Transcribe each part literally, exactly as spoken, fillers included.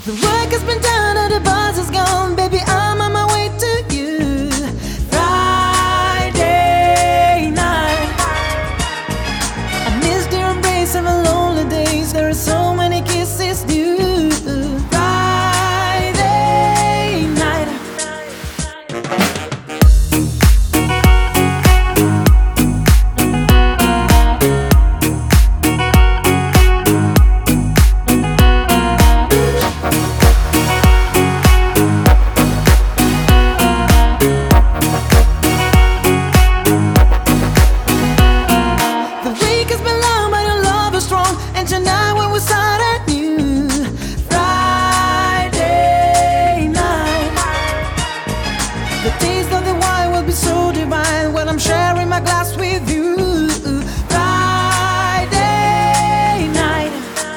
The work has been done and the buzz is gone. Baby, I'm on my way to you. Friday night, I missed your embrace of the lonely days. There are so many kisses due. Friday night. And tonight when we start anew, Friday night, the taste of the wine will be so divine when I'm sharing my glass with you. Friday night.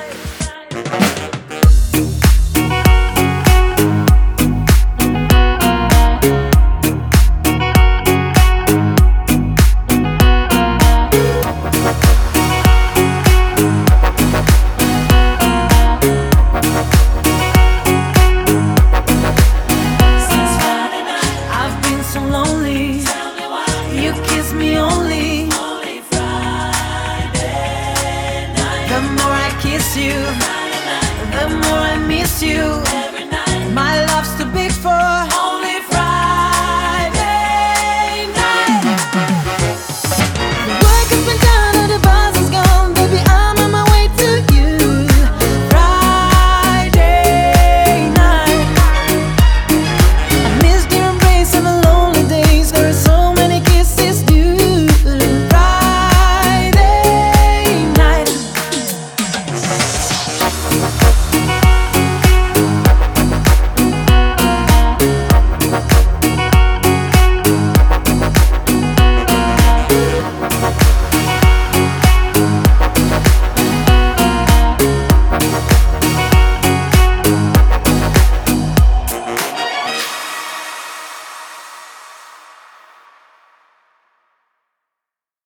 You kiss me only, only Friday night. The more I kiss you, the more I miss you. Every night. My love's too big for